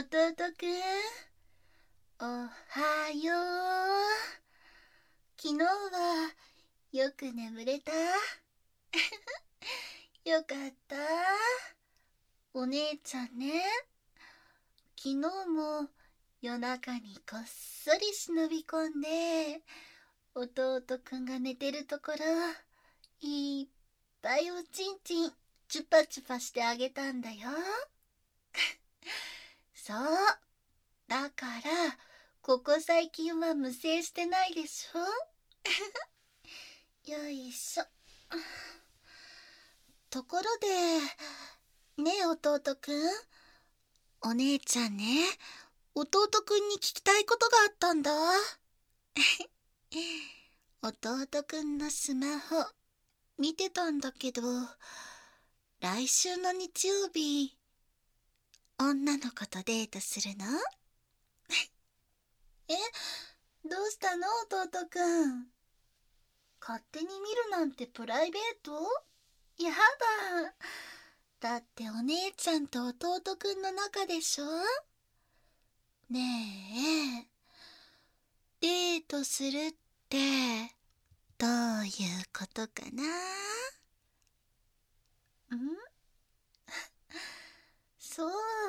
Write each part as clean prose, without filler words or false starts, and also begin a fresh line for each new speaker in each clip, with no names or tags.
弟くん、おはよう。昨日はよく眠れた？よかった。お姉ちゃんね、昨日も夜中にこっそり忍び込んで、弟くんが寝てるところ、いっぱいおちんちんチュパチュパしてあげたんだよ。そう。だから、ここ最近は無精してないでしょ。よいしょ。ところで、ねえ弟くん。お姉ちゃんね、弟くんに聞きたいことがあったんだ。弟くんのスマホ、見てたんだけど、来週の日曜日、女の子とデートするの？え、どうしたの弟くん。勝手に見るなんてプライベート？やだ。だってお姉ちゃんと弟くんの仲でしょ？ねえ、デートするってどういうことかな？そう。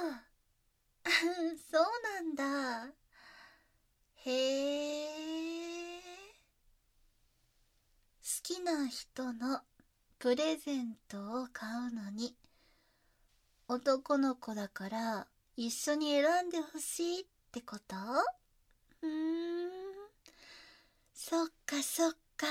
そうなんだ。へえ。好きな人のプレゼントを買うのに、男の子だから一緒に選んでほしいってこと？そっかそっか。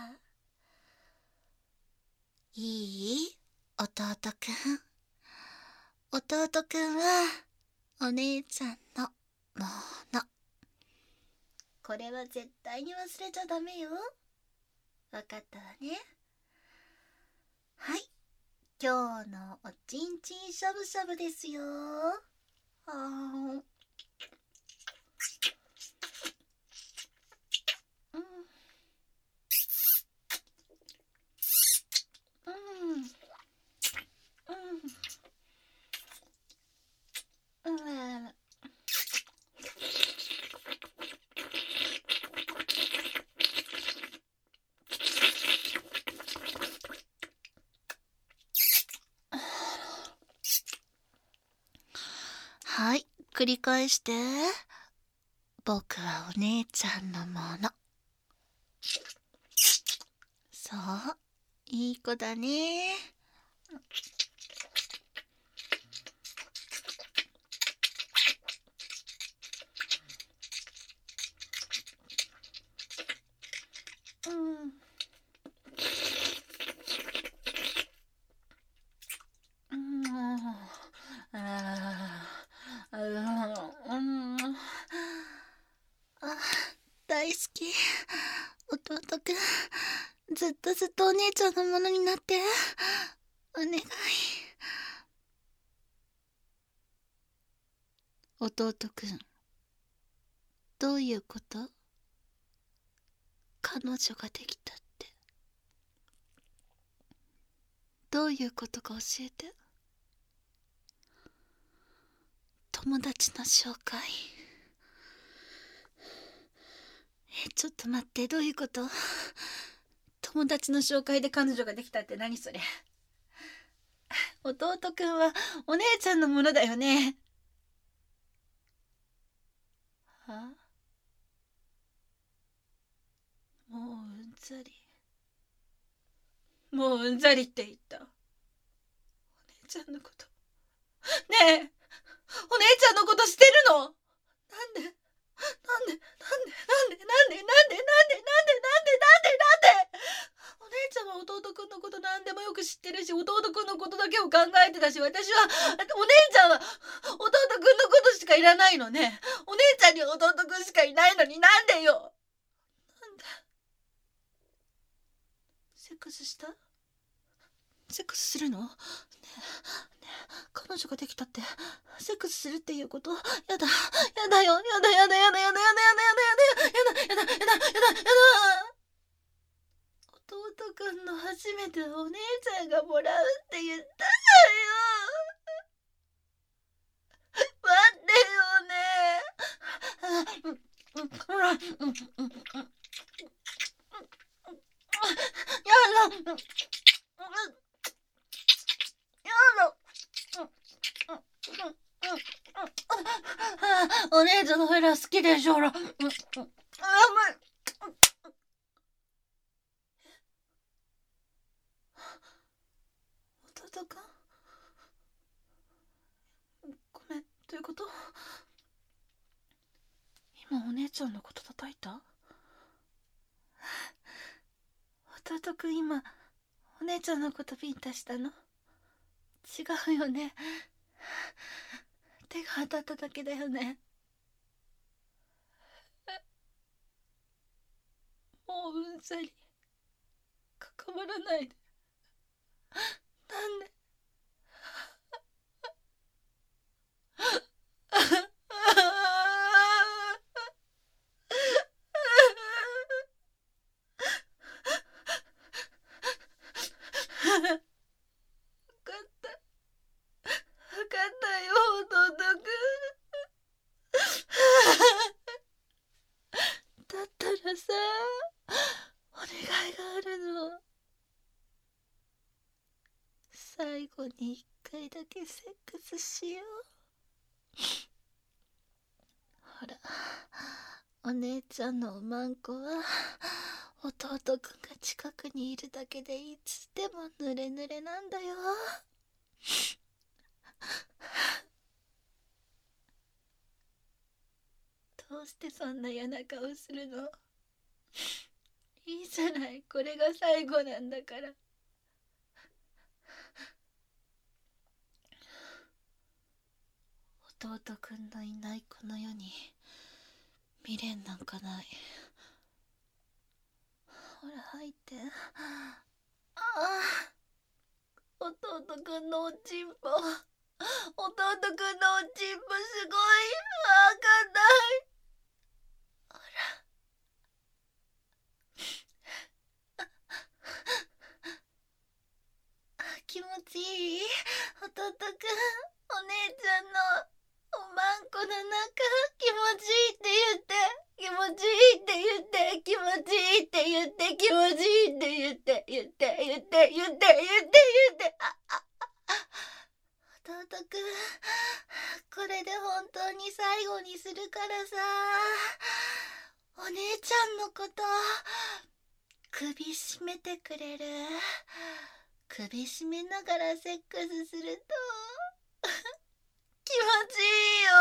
いい？弟くん。弟くんはお姉ちゃんのもの。これは絶対に忘れちゃダメよ。わかったわね。はい。今日のおちんちんしゃぶしゃぶですよ。うんはい、繰り返して。僕はお姉ちゃんのもの。そう、いい子だね。大好き。弟くん、ずっとずっとお姉ちゃんのものになって。お願い。弟くん、どういうこと？彼女ができたって。どういうことか教えて。友達の紹介。ちょっと待って、どういうこと？友達の紹介で彼女ができたって何それ？弟くんはお姉ちゃんのものだよね。は？もううんざり。もううんざりって言った。お姉ちゃんのこと。ねえ、お姉ちゃんのことしてるの？なんでなんでなんでなんでなんでなんでなんでなんでなんでなんでなんでお姉ちゃんは弟くんのこと何でもよく知ってるし、弟くんのことだけを考えてたし、私は、お姉ちゃんは弟くんのことしかいらないのね。お姉ちゃんに弟くんしかいないのになんでよ。なんでセックスした？セックスするの？ねえ、彼女ができたってセックスするっていうこと？やだ、やだよ、やだやだやだやだやだやだやだやだやだやだやだやだ。弟くんの初めてお姉ちゃんがもらうって言ったじゃんよ。待ってよ。 お姉ちゃんのフェラ好きでしょ、ほら。弟くん、ごめん、どういうこと？今お姉ちゃんのこと叩いた？弟くん今お姉ちゃんのことビンタしたの？違うよね。手が当たっただけだよね。もううんざり。関わらないで。なんで？分かったよ、弟くん。だったらさ、お願いがあるの。最後に一回だけセックスしよう。ほら、お姉ちゃんのおまんこは弟くんが近くにいるだけでいつでも濡れ濡れなんだよ。どうしてそんな嫌な顔するの？いいじゃない、これが最後なんだから。弟くんのいないこの世に未練なんかない。ほら入って。ああ、弟くんのおちんぽ、弟くんのおちんぽすごい赤ない。ほら、気持ちいい？弟くん、お姉ちゃんのおまんこの中気持ちいいって言って、気持ちいいって言って、気持ちいいって言って、気持ちいいって言って、言って、言って、言って、言って、言って、弟くん、これで本当に最後にするからさ、お姉ちゃんのこと首絞めてくれる？首絞めながらセックスすると気持ちいいよ。